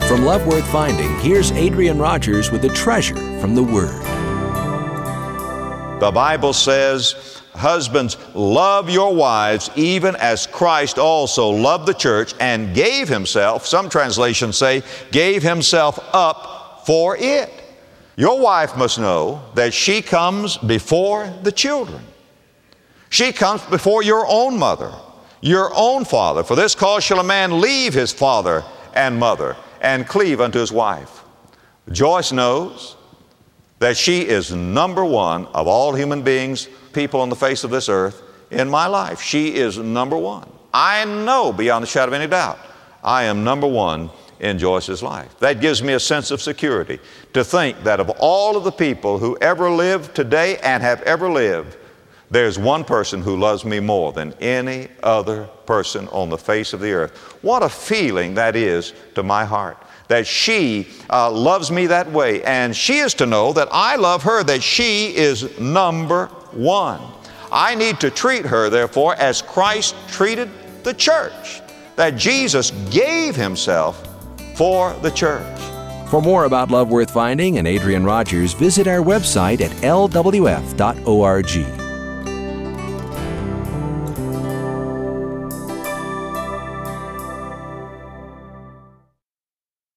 From Love Worth Finding, here's Adrian Rogers with a treasure from the Word. The Bible says, husbands, love your wives even as Christ also loved the church and gave himself, some translations say, gave himself up for it. Your wife must know that she comes before the children. She comes before your own mother, your own father. For this cause shall a man leave his father and mother and cleave unto his wife. Joyce knows that she is number one of all human beings, people on the face of this earth, in my life. She is number one. I know beyond the shadow of any doubt, I am number one in Joyce's life. That gives me a sense of security to think that of all of the people who ever lived today and have ever lived, there's one person who loves me more than any other person on the face of the earth. What a feeling that is to my heart, that she loves me that way. And she is to know that I love her, that she is number one. I need to treat her, therefore, as Christ treated the church, that Jesus gave himself for the church. For more about Love Worth Finding and Adrian Rogers, visit our website at lwf.org.